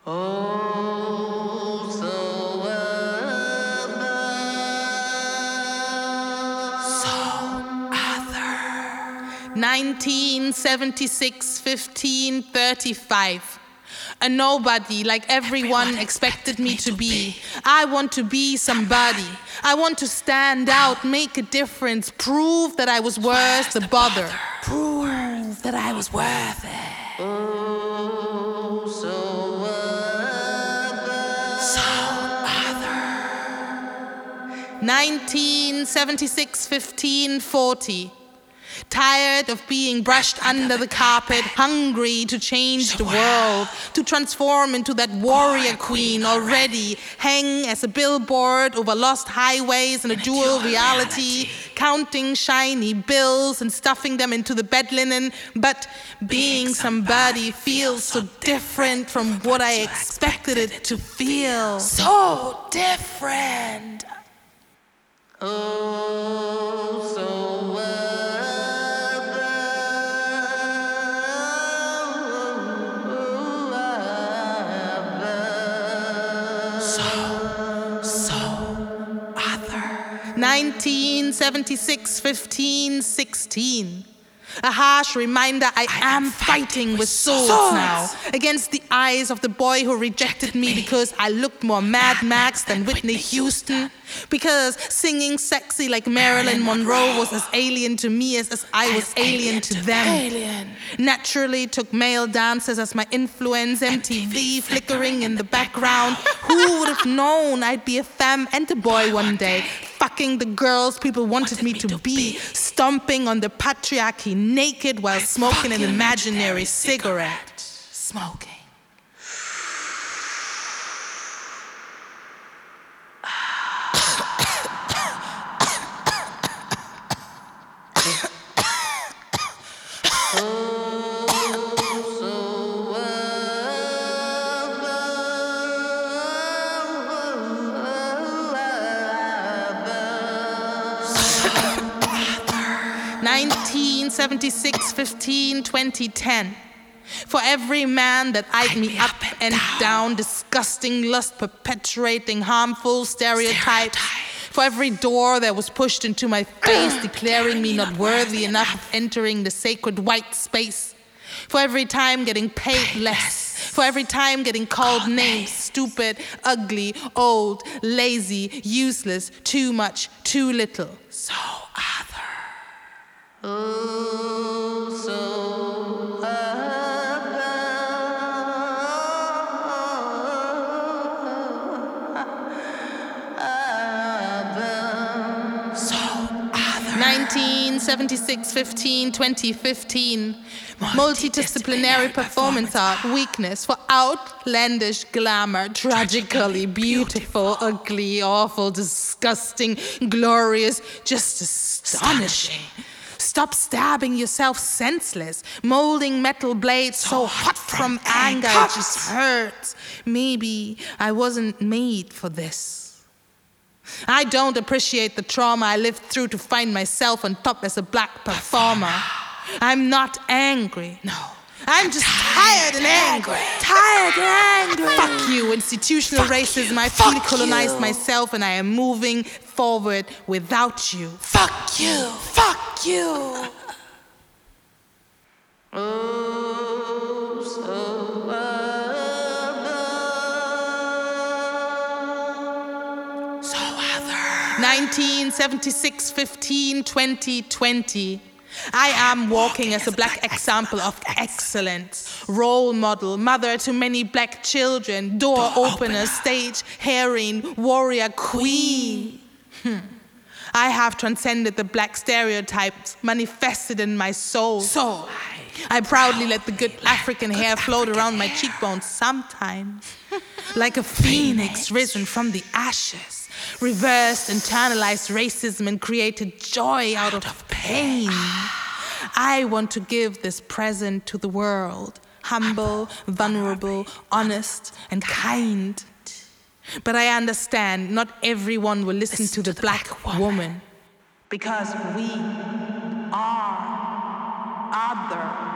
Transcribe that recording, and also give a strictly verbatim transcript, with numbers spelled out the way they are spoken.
Oh, so nineteen seventy-six, fifteen thirty-five. A nobody like everyone, everyone expected, expected me to be. be. I want to be somebody. I want to stand out, make a difference, prove that I was worth the bother. Prove that I was worth it. Oh, so other. nineteen seventy-six, fifteen forty. Tired of being brushed under the carpet, hungry to change the world, to transform into that warrior queen already, hang as a billboard over lost highways in a dual reality, counting shiny bills and stuffing them into the bed linen. But being somebody feels so different from what I expected it to feel. So different. Oh, so well. nineteen seventy-six, fifteen sixteen. A harsh reminder I, I am fighting with swords, swords now, against the eyes of the boy who rejected me because I looked more Mad Max than Whitney Houston, because singing sexy like Marilyn Monroe was as alien to me as, as I was alien to them. Alien. Naturally took male dancers as my influence, M T V flickering in the background. Who would have known I'd be a femme and a boy one day, fucking the girls people wanted me to be, stomping on the patriarchy naked while smoking an imaginary cigarette. Smoking. nineteen seventy-six, fifteen, twenty ten. For every man that eyed me up and down, disgusting, lust perpetuating, harmful stereotypes. For every door that was pushed into my face, declaring me not worthy enough of entering the sacred white space. For every time getting paid less. For every time getting called names, stupid, ugly, old, lazy, useless, too much, too little. So other. Oh, so other. Other. So other. nineteen seventy-six, fifteen, twenty fifteen. Multidisciplinary performance art, weakness for outlandish glamour, tragically beautiful, ugly, awful, disgusting, glorious, just astonishing. Stop stabbing yourself senseless, molding metal blades so hot from anger it just hurts. Maybe I wasn't made for this. I don't appreciate the trauma I lived through to find myself on top as a black performer. I'm not angry. No. I'm just tired and angry. Tired and angry. Fuck you, institutional Fuck racism. you. I Fuck fully colonized you. myself and I am moving forward without you. Fuck you. Fuck you. Oh, so other. So other. nineteen seventy-six, fifteen, twenty, twenty. I am walking as a black example of excellence, role model, mother to many black children, door, door opener, opener, stage heroine, warrior, queen. Hmm. I have transcended the black stereotypes manifested in my soul. So I proudly let the good African hair float around my cheekbones sometimes, like a phoenix risen from the ashes. Reversed, internalized racism and created joy out of pain. I want to give this present to the world, humble, vulnerable, honest, and kind. But I understand not everyone will listen to the black woman, because we are other.